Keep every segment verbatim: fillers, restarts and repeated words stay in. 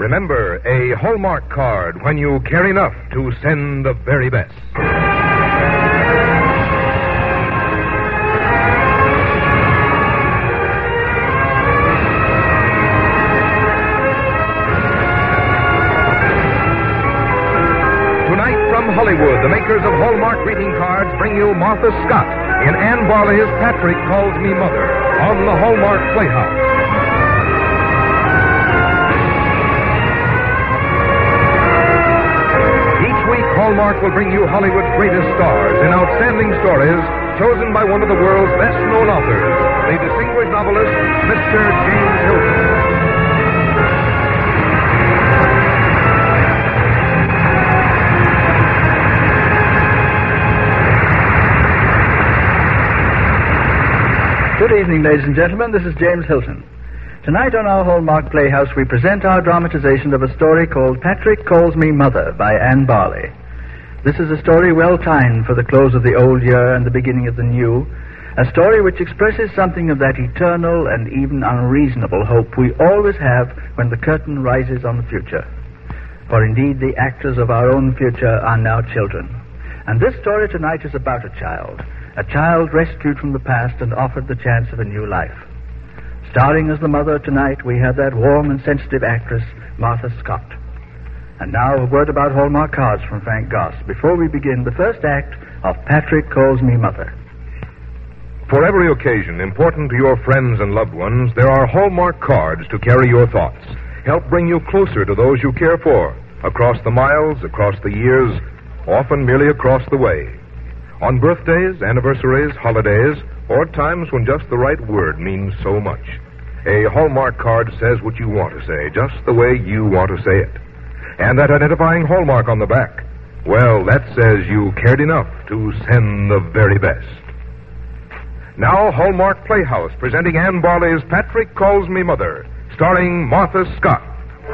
Remember, a Hallmark card when you care enough to send the very best. Hollywood, the makers of Hallmark greeting cards bring you Martha Scott in Anne Barley's Patrick Calls Me Mother on the Hallmark Playhouse. Each week, Hallmark will bring you Hollywood's greatest stars in outstanding stories chosen by one of the world's best-known authors, the distinguished novelist, Mister James Hilton. Good evening, ladies and gentlemen. This is James Hilton. Tonight on our Hallmark Playhouse, we present our dramatization of a story called Patrick Calls Me Mother by Anne Barley. This is a story well timed for the close of the old year and the beginning of the new, a story which expresses something of that eternal and even unreasonable hope we always have when the curtain rises on the future. For indeed, the actors of our own future are now children. And this story tonight is about a child. A child rescued from the past and offered the chance of a new life. Starring as the mother tonight, we have that warm and sensitive actress, Martha Scott. And now a word about Hallmark cards from Frank Goss before we begin the first act of Patrick Calls Me Mother. For every occasion important to your friends and loved ones, there are Hallmark cards to carry your thoughts, help bring you closer to those you care for, across the miles, across the years, often merely across the way. On birthdays, anniversaries, holidays, or times when just the right word means so much. A Hallmark card says what you want to say, just the way you want to say it. And that identifying Hallmark on the back, well, that says you cared enough to send the very best. Now, Hallmark Playhouse, presenting Anne Barley's Patrick Calls Me Mother, starring Martha Scott.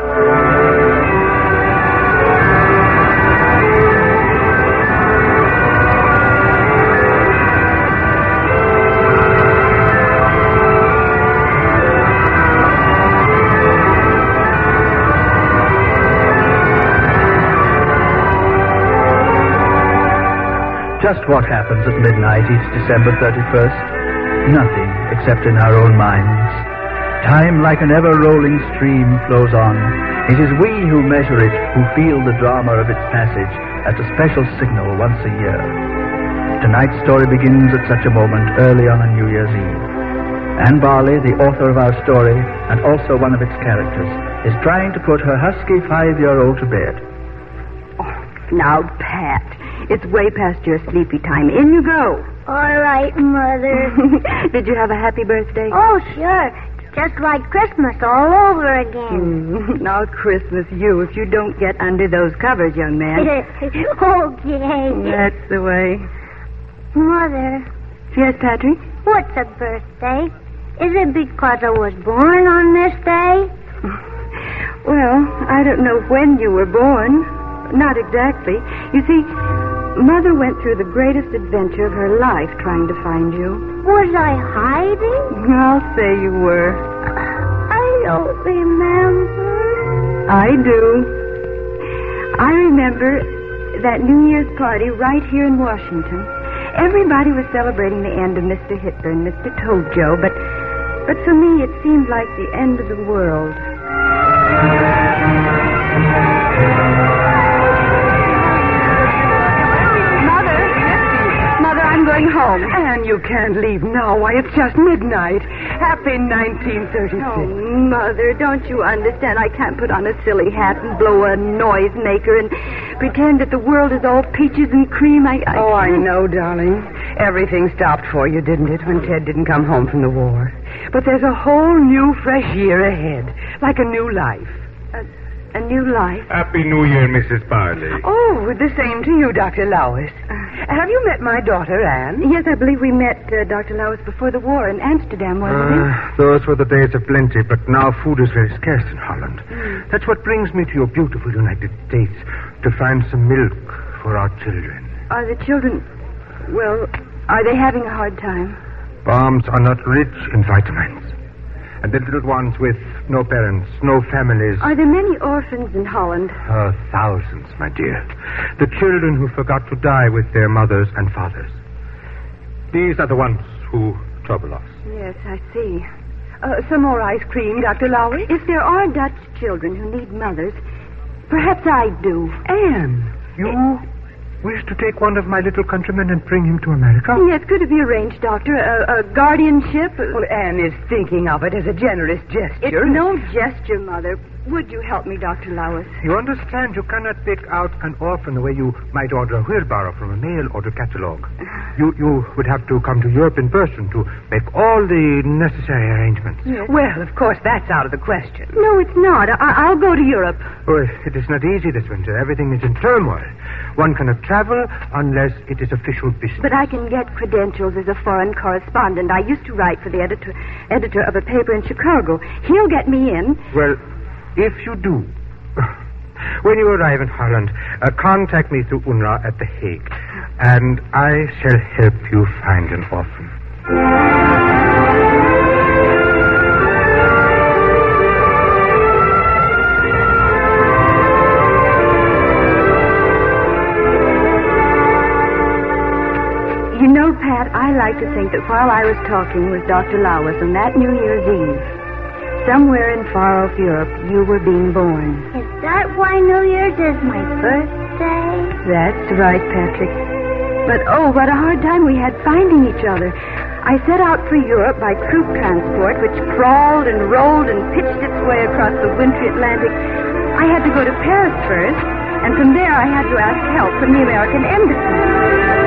Just what happens at midnight each December thirty-first? Nothing, except in our own minds. Time, like an ever-rolling stream, flows on. It is we who measure it, who feel the drama of its passage at a special signal once a year. Tonight's story begins at such a moment early on a New Year's Eve. Anne Barley, the author of our story, and also one of its characters, is trying to put her husky five-year-old to bed. Oh, now, Pat, it's way past your sleepy time. In you go. All right, Mother. Did you have a happy birthday? Oh, sure. Just like Christmas all over again. Mm, now Christmas, you, if you don't get under those covers, young man. Okay. That's the way. Mother. Yes, Patrick? What's a birthday? Is it because I was born on this day? Well, I don't know when you were born. Not exactly. You see, Mother went through the greatest adventure of her life trying to find you. Was I hiding? I'll say you were. I don't remember. I do. I remember that New Year's party right here in Washington. Everybody was celebrating the end of Mister Hitler and Mister Tojo, but but for me it seemed like the end of the world. I'm going home. Anne, you can't leave now. Why, it's just midnight. Happy nineteen thirty-six. Oh, Mother, don't you understand? I can't put on a silly hat and blow a noisemaker and pretend that the world is all peaches and cream. I, I Oh, I can't. know, darling. Everything stopped for you, didn't it, when Ted didn't come home from the war? But there's a whole new, fresh year ahead. Like a new life. A, a new life. Happy New Year, Missus Barley. Oh, the same to you, Doctor Lowis. Have you met my daughter, Anne? Yes, I believe we met uh, Doctor Lowis before the war in Amsterdam, wasn't it? Uh, those were the days of plenty, but now food is very scarce in Holland. Mm. That's what brings me to your beautiful United States, to find some milk for our children. Are the children, well, are they having a hard time? Bombs are not rich in vitamins. And the little ones with no parents, no families. Are there many orphans in Holland? Oh, thousands, my dear. The children who forgot to die with their mothers and fathers. These are the ones who trouble us. Yes, I see. Uh, some more ice cream, Doctor Lowry? If there are Dutch children who need mothers, perhaps I do. Anne, you wish to take one of my little countrymen and bring him to America? Yes, could it be arranged, Doctor? A, a guardianship? Well, Anne is thinking of it as a generous gesture. It's no gesture, Mother. Would you help me, Doctor Lowis? You understand you cannot pick out an orphan the way you might order a wheelbarrow from a mail order catalog. You you would have to come to Europe in person to make all the necessary arrangements. Yes. Well, of course, that's out of the question. No, it's not. I- I'll go to Europe. Oh, it is not easy this winter. Everything is in turmoil. One cannot travel unless it is official business. But I can get credentials as a foreign correspondent. I used to write for the editor editor of a paper in Chicago. He'll get me in. Well, if you do, when you arrive in Holland, uh, contact me through U N R W A at The Hague, and I shall help you find an orphan. You know, Pat, I like to think that while I was talking with Doctor Lowis on that New Year's Eve, somewhere in far-off Europe, you were being born. Is that why New Year's is my birthday? That's right, Patrick. But, oh, what a hard time we had finding each other. I set out for Europe by troop transport, which crawled and rolled and pitched its way across the wintry Atlantic. I had to go to Paris first, and from there I had to ask help from the American Embassy.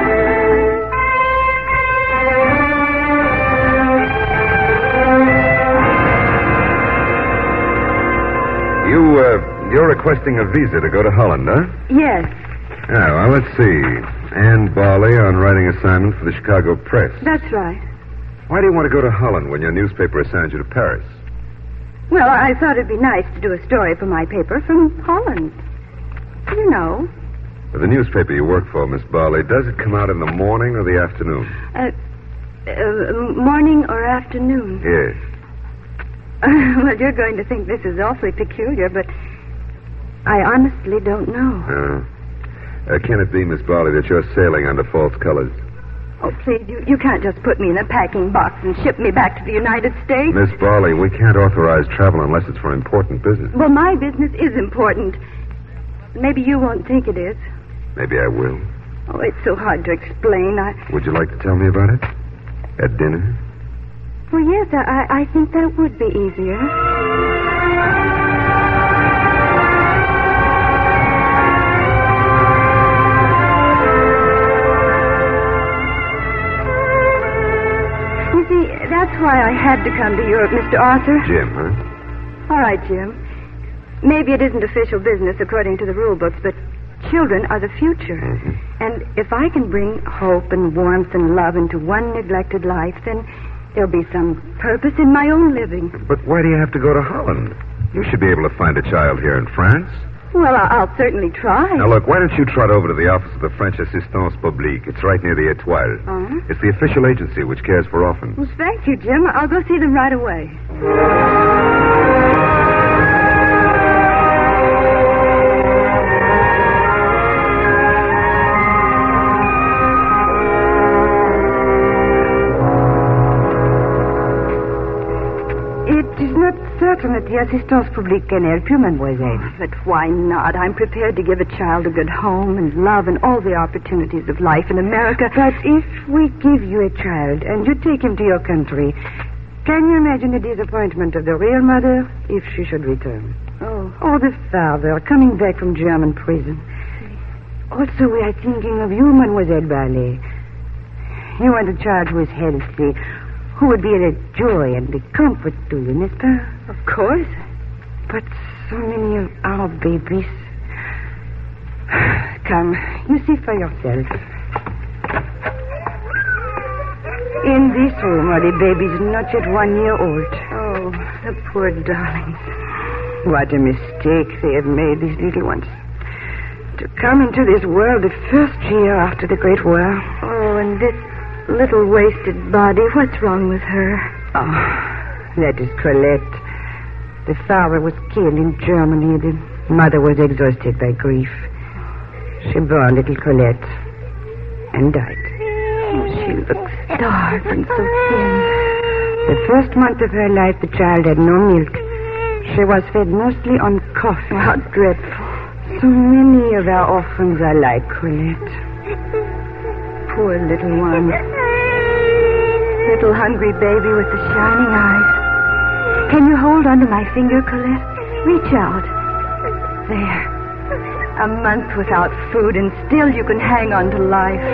You, uh, you're requesting a visa to go to Holland, huh? Yes, Yeah, well, let's see. Anne Barley on writing assignment for the Chicago Press. that's right. Why do you want to go to Holland when your newspaper assigns you to Paris? Well, I thought it'd be nice to do a story for my paper from Holland. You know. For the newspaper you work for, Miss Barley, does it come out in the morning or the afternoon? Uh, uh, morning or afternoon? Yes. Well, you're going to think this is awfully peculiar, but I honestly don't know. Uh, uh, can it be, Miss Barley, that you're sailing under false colors? Oh, please, you, you can't just put me in a packing box and ship me back to the United States. Miss Barley, we can't authorize travel unless it's for important business. Well, my business is important. Maybe you won't think it is. Maybe I will. Oh, it's so hard to explain. I... Would you like to tell me about it? At dinner? Well, yes, I, I think that would be easier. You see, that's why I had to come to Europe, Mister Arthur. Jim, huh? All right, Jim. Maybe it isn't official business according to the rule books, but children are the future. Mm-hmm. And if I can bring hope and warmth and love into one neglected life, then there'll be some purpose in my own living. But why do you have to go to Holland? You should be able to find a child here in France. Well, I- I'll certainly try. Now, look, why don't you trot over to the office of the French Assistance Publique? It's right near the Étoile. Uh-huh. It's the official agency which cares for orphans. Well, thank you, Jim. I'll go see them right away. It is not certain that the Assistance Publique can help you, mademoiselle. But why not? I'm prepared to give a child a good home and love and all the opportunities of life in America. But if we give you a child and you take him to your country, can you imagine the disappointment of the real mother if she should return? Oh. Or the father coming back from German prison? Also, we are thinking of you, Mademoiselle Barley. You want a child who is healthy, who would be a joy and a comfort to you, n'est-ce pas? Of course. But so many of our babies... Come, you see for yourself. In this room are the babies not yet one year old. Oh, the poor darlings. What a mistake they have made, these little ones. To come into this world the first year after the Great War. Oh, and this little wasted body, what's wrong with her? Oh, that is Colette. The father was killed in Germany. The mother was exhausted by grief. She bore little Colette and died. Oh, she looks starved and so thin. The first month of her life, the child had no milk. She was fed mostly on coffee. How dreadful. So many of our orphans are like Colette. Poor little one. Little hungry baby with the shining eyes. Can you hold onto my finger, Colette? Reach out. There. A month without food, and still you can hang on to life.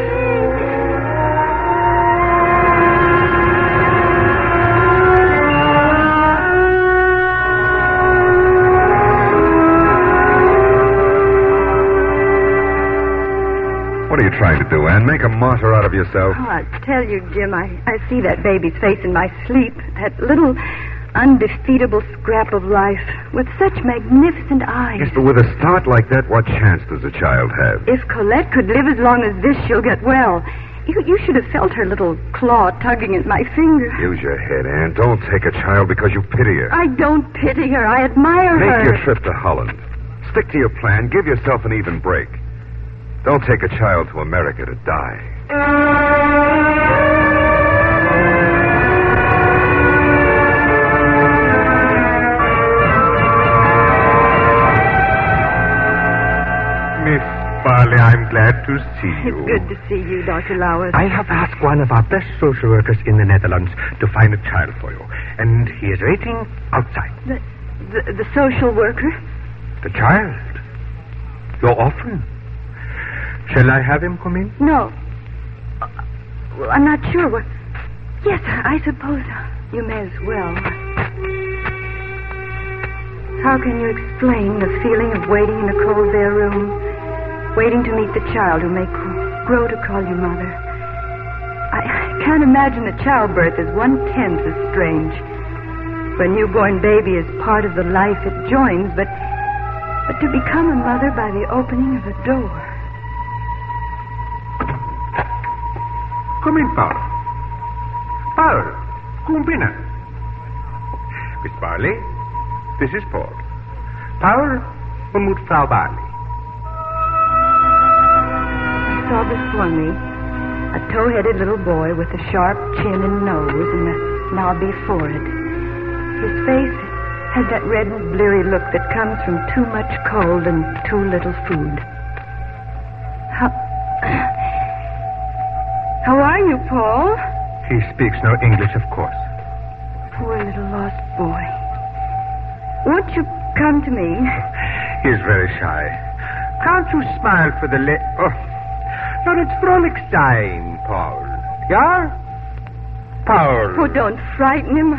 What are you trying to do, Anne? Make a martyr out of yourself? Oh, I tell you, Jim, I, I see that baby's face in my sleep. That little undefeatable scrap of life with such magnificent eyes. Yes, but with a start like that, what chance does a child have? If Colette could live as long as this, she'll get well. You, you should have felt her little claw tugging at my finger. Use your head, Anne. Don't take a child because you pity her. I don't pity her. I admire Make her. your trip to Holland. Stick to your plan. Give yourself an even break. Don't take a child to America to die. Miss Barley, I'm glad to see you. It's good to see you, Doctor Lowers. I have asked one of our best social workers in the Netherlands to find a child for you, and he is waiting outside. The, the, the social worker? The child? Your orphan? Shall I have him come in? No. Uh, well, I'm not sure. What... Yes, I suppose you may as well. How can you explain the feeling of waiting in a cold bare room, waiting to meet the child who may grow to call you mother? I can't imagine that childbirth is one-tenth as strange. For a newborn baby is part of the life it joins, but, but to become a mother by the opening of a door... Come in, Paul. Paul, come binnen. Miss Barley, this is Paul. Paul, ontmoet Frau Barley. I saw before me a tow-headed little boy with a sharp chin and nose and a knobby forehead. His face had that red and bleary look that comes from too much cold and too little food. How... How are you, Paul? He speaks no English, of course. Poor little lost boy. Won't you come to me? He's very shy. Can't you smile for the le... Oh, no, it's Frolichstein, Paul. Yeah? Paul. Oh, don't frighten him.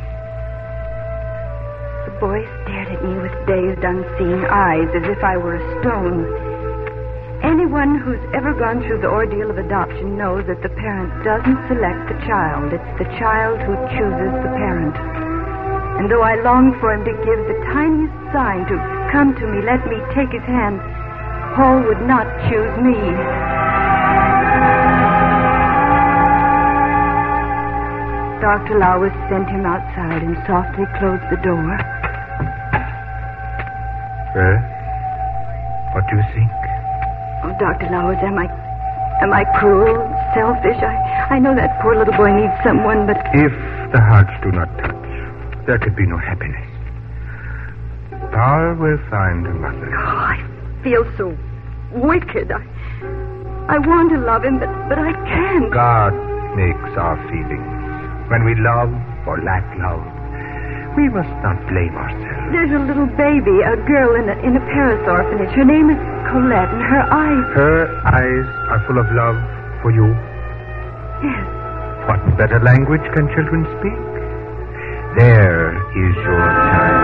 The boy stared at me with dazed, unseeing eyes as if I were a stone. Anyone who's ever gone through the ordeal of adoption knows that the parent doesn't select the child. It's the child who chooses the parent. And though I longed for him to give the tiniest sign to come to me, let me take his hand, Paul would not choose me. Doctor Lowers sent him outside and softly closed the door. Well, what do you think? Oh, Doctor Lowers, am I am I cruel, selfish? I, I know that poor little boy needs someone, but... If the hearts do not touch, there could be no happiness. Paul will find a mother. Oh, I feel so wicked. I, I want to love him, but, but I can't. God makes our feelings. When we love or lack love, we must not blame ourselves. There's a little baby, a girl in a, in a Paris orphanage. Her name is Colette, and her eyes... Her eyes are full of love for you. Yes. What better language can children speak? There is your child.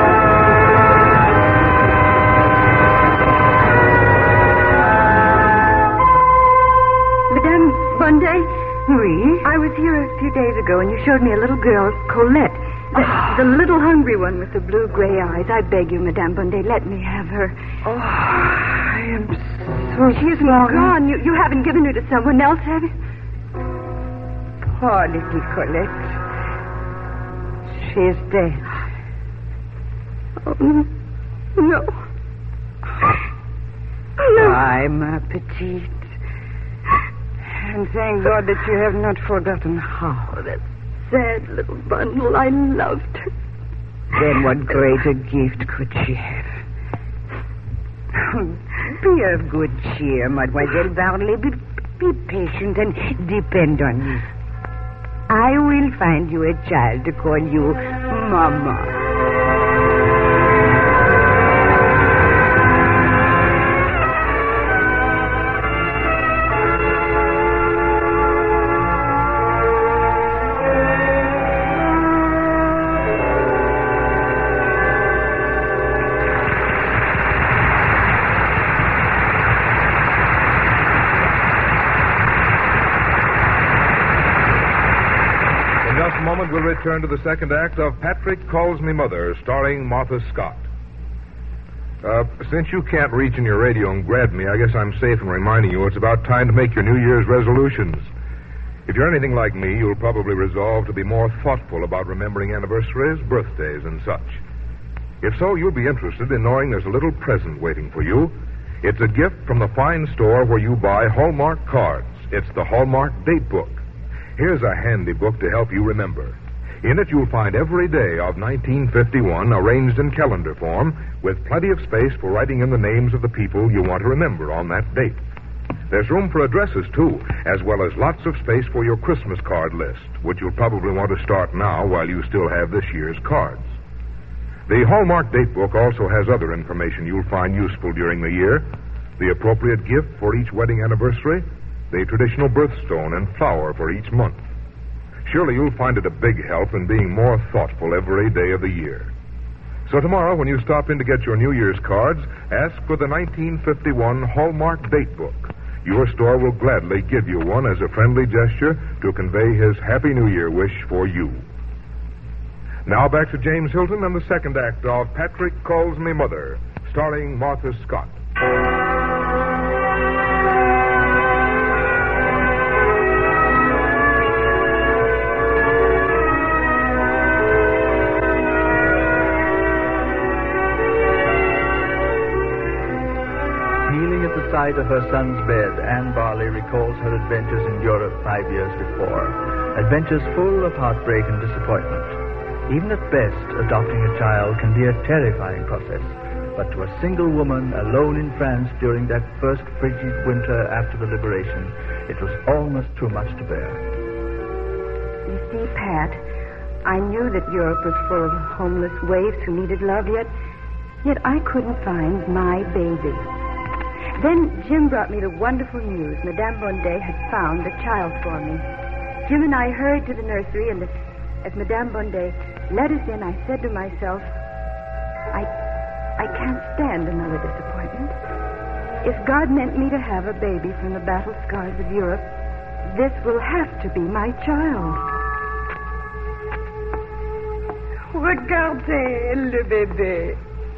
Madame Bondet? Oui? I was here a few days ago, and you showed me a little girl, Colette. The, Oh. the little hungry one with the blue-gray eyes. I beg you, Madame Bondet, let me have her. Oh, I am so She isn't sorry. gone. You, you haven't given her to someone else, have you? Poor little Colette. She is dead. Oh, no. No. Aye, ma petite. And thank God that you have not forgotten how. Oh, that sad little bundle. I loved her. Then what greater gift could she have? Be of good cheer, Mademoiselle Barley. Be, be patient and depend on me. I will find you a child to call you Mama. We'll return to the second act of Patrick Calls Me Mother, starring Martha Scott. Uh, since you can't reach in your radio and grab me, I guess I'm safe in reminding you it's about time to make your New Year's resolutions. If you're anything like me, you'll probably resolve to be more thoughtful about remembering anniversaries, birthdays, and such. If so, you'll be interested in knowing there's a little present waiting for you. It's a gift from the fine store where you buy Hallmark cards. It's the Hallmark Date Book. Here's a handy book to help you remember. In it, you'll find every day of nineteen fifty-one arranged in calendar form with plenty of space for writing in the names of the people you want to remember on that date. There's room for addresses, too, as well as lots of space for your Christmas card list, which you'll probably want to start now while you still have this year's cards. The Hallmark Date Book also has other information you'll find useful during the year. The appropriate gift for each wedding anniversary, the traditional birthstone and flower for each month. Surely you'll find it a big help in being more thoughtful every day of the year. So tomorrow, when you stop in to get your New Year's cards, ask for the nineteen fifty-one Hallmark Date Book. Your store will gladly give you one as a friendly gesture to convey his Happy New Year wish for you. Now back to James Hilton and the second act of Patrick Calls Me Mother, starring Martha Scott. Side of her son's bed, Anne Barley recalls her adventures in Europe five years before. Adventures full of heartbreak and disappointment. Even at best, adopting a child can be a terrifying process. But to a single woman alone in France during that first frigid winter after the liberation, it was almost too much to bear. You see, Pat, I knew that Europe was full of homeless waifs who needed love, yet, yet I couldn't find my baby. Then Jim brought me the wonderful news. Madame Bondet had found a child for me. Jim and I hurried to the nursery, and as Madame Bondet let us in, I said to myself, I, I can't stand another disappointment. If God meant me to have a baby from the battle scars of Europe, this will have to be my child. Regardez le bébé.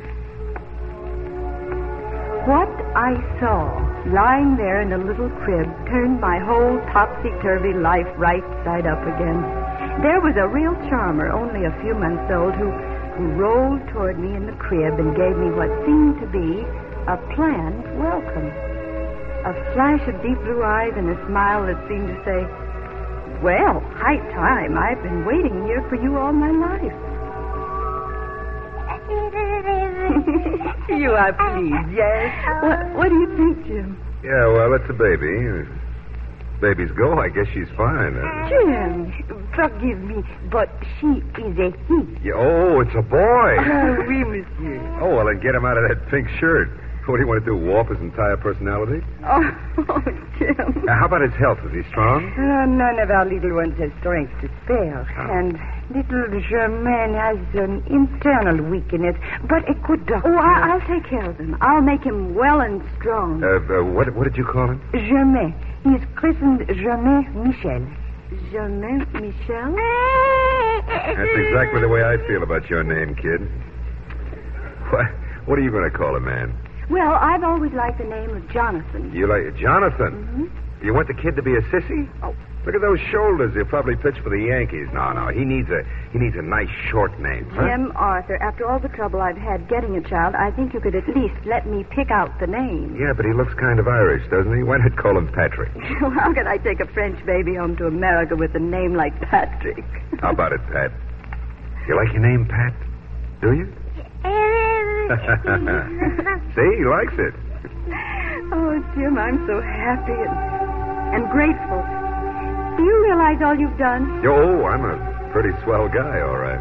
What I saw lying there in a little crib turned my whole topsy-turvy life right side up again. There was a real charmer, only a few months old, who, who rolled toward me in the crib and gave me what seemed to be a planned welcome. A flash of deep blue eyes and a smile that seemed to say, "Well, high time. I've been waiting here for you all my life." You are pleased, yes? What, what do you think, Jim? Yeah, well, it's a baby. Babies go, I guess she's fine. Jim, forgive me, but she is a he. Yeah, oh, it's a boy. Oh, oui, monsieur. Oh, well, then get him out of that pink shirt. What do you want to do, warp his entire personality? Oh, oh Jim. Uh, how about his health? Is he strong? Uh, none of our little ones have strength to spare. Oh. And little Germaine has an internal weakness, but a good doctor. Oh, I, I'll take care of him. I'll make him well and strong. Uh, uh, what, what did you call him? Germaine. He's christened Germaine Michel. Germaine Michel? That's exactly the way I feel about your name, kid. What, what are you going to call him, man? Well, I've always liked the name of Jonathan. You like Jonathan? Mm-hmm. You want the kid to be a sissy? Oh. Look at those shoulders. He'll probably pitch for the Yankees. No, no. He needs a he needs a nice short name. Huh? Jim Arthur, after all the trouble I've had getting a child, I think you could at least let me pick out the name. Yeah, but he looks kind of Irish, doesn't he? Why not call him Patrick? How can I take a French baby home to America with a name like Patrick? How about it, Pat? You like your name, Pat? Do you? See, he likes it. Oh, Jim, I'm so happy and, and grateful. Do you realize all you've done? Oh, I'm a pretty swell guy, all right.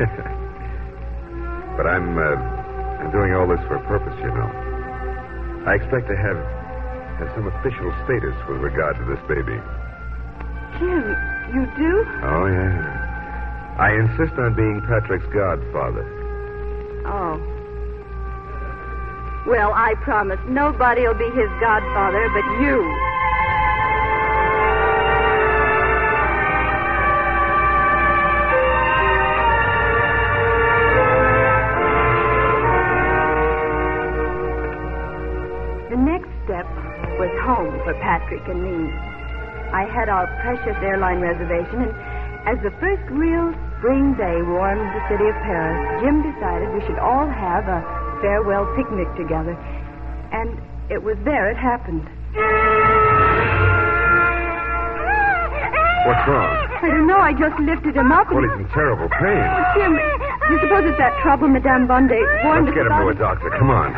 But I'm, uh, I'm doing all this for a purpose, you know. I expect to have, have some official status with regard to this baby. Jim, you do? Oh, yeah. I insist on being Patrick's godfather. Oh. Well, I promise nobody will be his godfather but you. The next step was home for Patrick and me. I had our precious airline reservation, and as the first real spring day warmed the city of Paris, Jim decided we should all have a farewell picnic together. And it was there it happened. What's wrong? I don't know. I just lifted him up. Well, he's in terrible pain. Jim, do you suppose it's that trouble Madame Bondet warned Let's us get him about? to a doctor. Come on.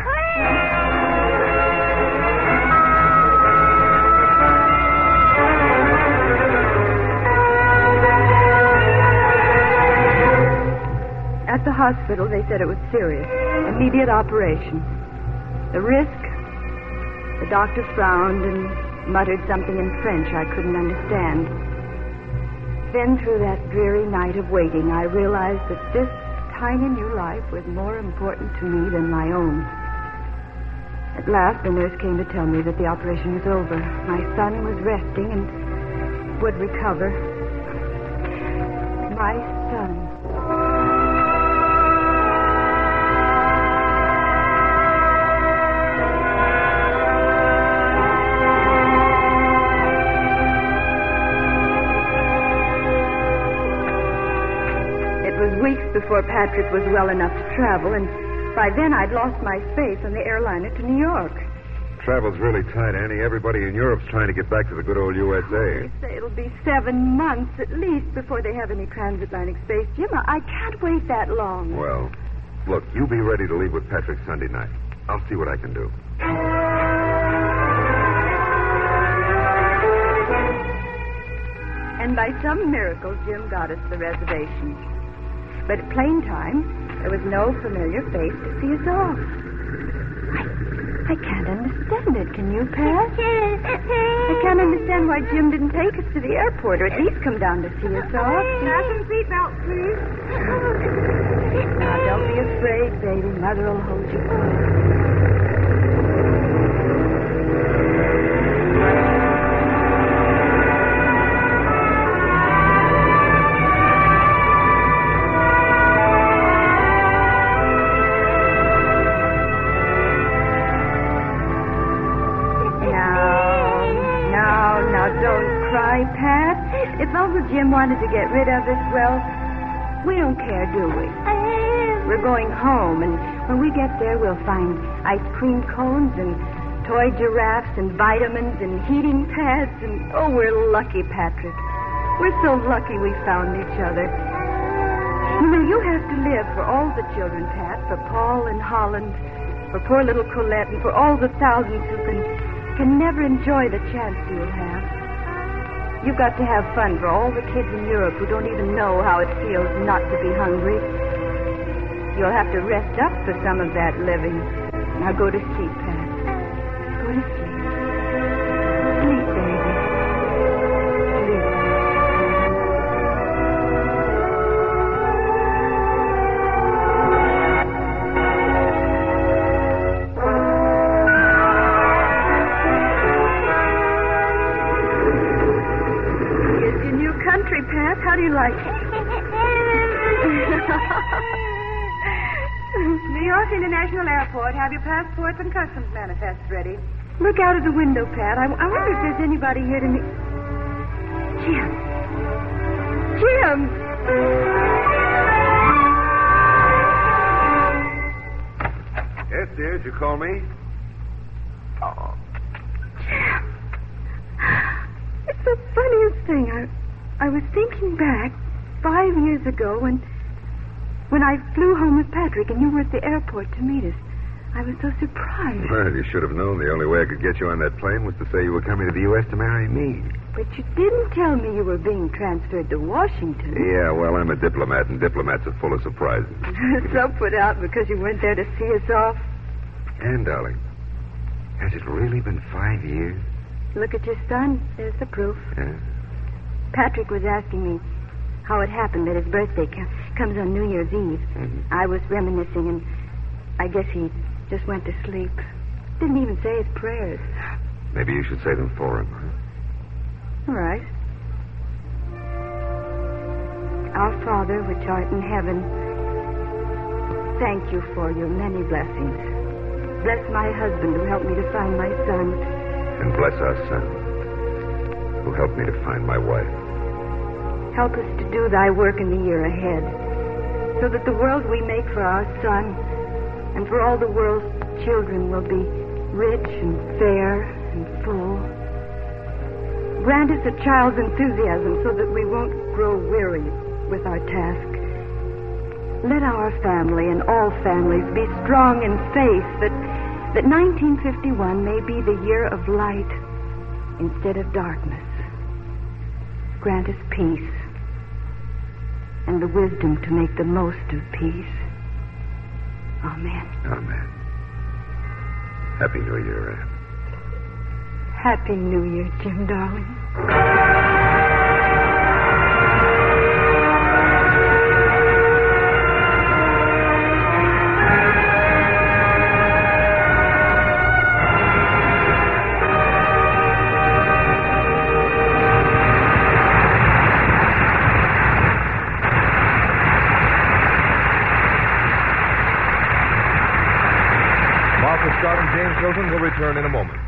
At the hospital, they said it was serious. Immediate operation. The risk? The doctor frowned and muttered something in French I couldn't understand. Then, through that dreary night of waiting, I realized that this tiny new life was more important to me than my own. At last, the nurse came to tell me that the operation was over. My son was resting and would recover. My son. Weeks before Patrick was well enough to travel, and by then I'd lost my space on the airliner to New York. Travel's really tight, Annie. Everybody in Europe's trying to get back to the good old U S A. They say it'll be seven months at least before they have any transatlantic space. Jim, I can't wait that long. Well, look, you be ready to leave with Patrick Sunday night. I'll see what I can do. And by some miracle, Jim got us the reservation. But at plane time, there was no familiar face to see us off. I, I can't understand it. Can you, Pat? I can't understand why Jim didn't take us to the airport, or at least come down to see us off. Fasten seatbelt, please. Now, don't be afraid, baby. Mother will hold you close. If Uncle Jim wanted to get rid of us, well, we don't care, do we? We're going home, and when we get there, we'll find ice cream cones and toy giraffes and vitamins and heating pads, and oh, we're lucky, Patrick. We're so lucky we found each other. You know, you have to live for all the children, Pat, for Paul and Holland, for poor little Colette, and for all the thousands who can, can never enjoy the chance you'll have. You've got to have fun for all the kids in Europe who don't even know how it feels not to be hungry. You'll have to rest up for some of that living. Now go to sleep, Pat. Go to sleep. Sleep, baby. Sleep. Pat, how do you like it? New York International Airport. Have your passports and customs manifests ready. Look out of the window, Pat. I, I wonder if there's anybody here to meet... Jim. Jim! Yes, dear, did you call me? Oh. Jim. It's the funniest thing. I, I was thinking back five years ago when, when I flew home with Patrick and you were at the airport to meet us. I was so surprised. Well, you should have known the only way I could get you on that plane was to say you were coming to the U S to marry me. But you didn't tell me you were being transferred to Washington. Yeah, well, I'm a diplomat, and diplomats are full of surprises. So put out because you went there to see us off? And, darling, has it really been five years? Look at your son. There's the proof. Yeah? Patrick was asking me how it happened that his birthday co- comes on New Year's Eve. Mm-hmm. I was reminiscing, and I guess he just went to sleep. Didn't even say his prayers. Maybe you should say them for him, huh? All right. Our Father, which art in heaven, thank you for your many blessings. Bless my husband who helped me to find my son. And bless our son, who helped me to find my wife. Help us to do thy work in the year ahead, so that the world we make for our son and for all the world's children will be rich and fair and full. Grant us a child's enthusiasm so that we won't grow weary with our task. Let our family and all families be strong in faith that, that nineteen fifty-one may be the year of light instead of darkness. Grant us peace and the wisdom to make the most of peace. Amen. Amen. Happy New Year, Anne. Happy New Year, Jim, darling. Scott and James Hilton will return in a moment.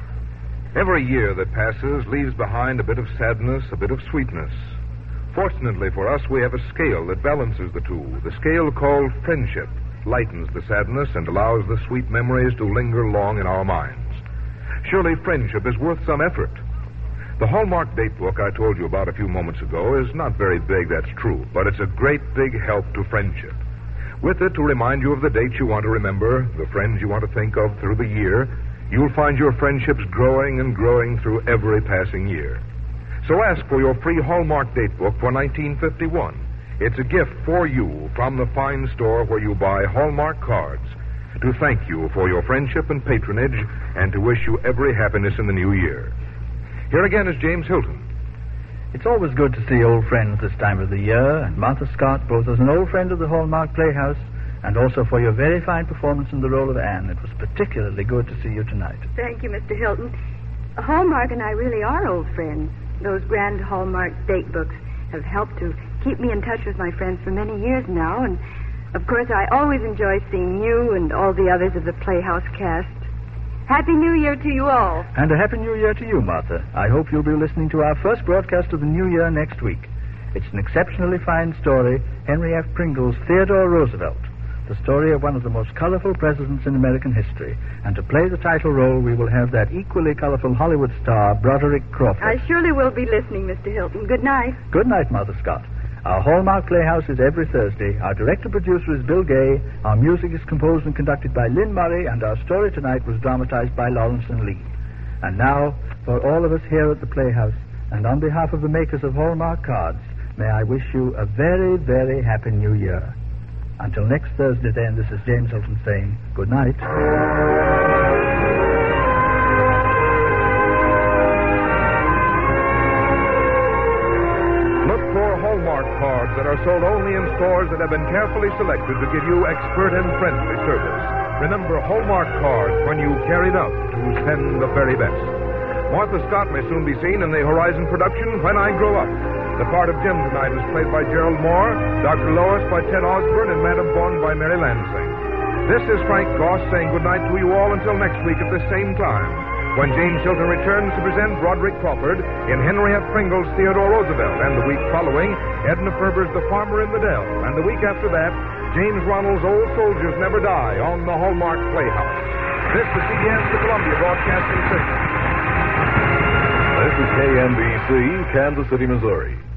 Every year that passes leaves behind a bit of sadness, a bit of sweetness. Fortunately for us, we have a scale that balances the two. The scale called friendship lightens the sadness and allows the sweet memories to linger long in our minds. Surely friendship is worth some effort. The Hallmark date book I told you about a few moments ago is not very big, that's true, but it's a great big help to friendship. With it, to remind you of the dates you want to remember, the friends you want to think of through the year, you'll find your friendships growing and growing through every passing year. So ask for your free Hallmark date book for nineteen fifty-one. It's a gift for you from the fine store where you buy Hallmark cards, to thank you for your friendship and patronage and to wish you every happiness in the new year. Here again is James Hilton. It's always good to see old friends this time of the year, and Martha Scott, both as an old friend of the Hallmark Playhouse and also for your very fine performance in the role of Anne. It was particularly good to see you tonight. Thank you, Mister Hilton. Hallmark and I really are old friends. Those grand Hallmark date books have helped to keep me in touch with my friends for many years now, and of course I always enjoy seeing you and all the others of the Playhouse cast. Happy New Year to you all. And a Happy New Year to you, Martha. I hope you'll be listening to our first broadcast of the New Year next week. It's an exceptionally fine story, Henry F. Pringle's Theodore Roosevelt, the story of one of the most colorful presidents in American history. And to play the title role, we will have that equally colorful Hollywood star, Broderick Crawford. I surely will be listening, Mister Hilton. Good night. Good night, Martha Scott. Our Hallmark Playhouse is every Thursday. Our director-producer is Bill Gay. Our music is composed and conducted by Lynn Murray, and our story tonight was dramatized by Lawrence and Lee. And now, for all of us here at the Playhouse, and on behalf of the makers of Hallmark cards, may I wish you a very, very happy New Year. Until next Thursday, then, this is James Hilton saying good night. Hallmark cards that are sold only in stores that have been carefully selected to give you expert and friendly service. Remember Hallmark cards when you carry them to send the very best. Martha Scott may soon be seen in the Horizon production, When I Grow Up. The part of Jim tonight is played by Gerald Moore, Doctor Lois by Ted Osborne, and Madame Bond by Mary Lansing. This is Frank Goss saying goodnight to you all until next week at the same time. when James Hilton returns to present Broderick Crawford in Henry F. Pringle's Theodore Roosevelt, and the week following, Edna Ferber's The Farmer in the Dell, and the week after that, James Ronald's Old Soldiers Never Die on the Hallmark Playhouse. This is C B S, the Columbia Broadcasting System. This is K N B C, Kansas City, Missouri.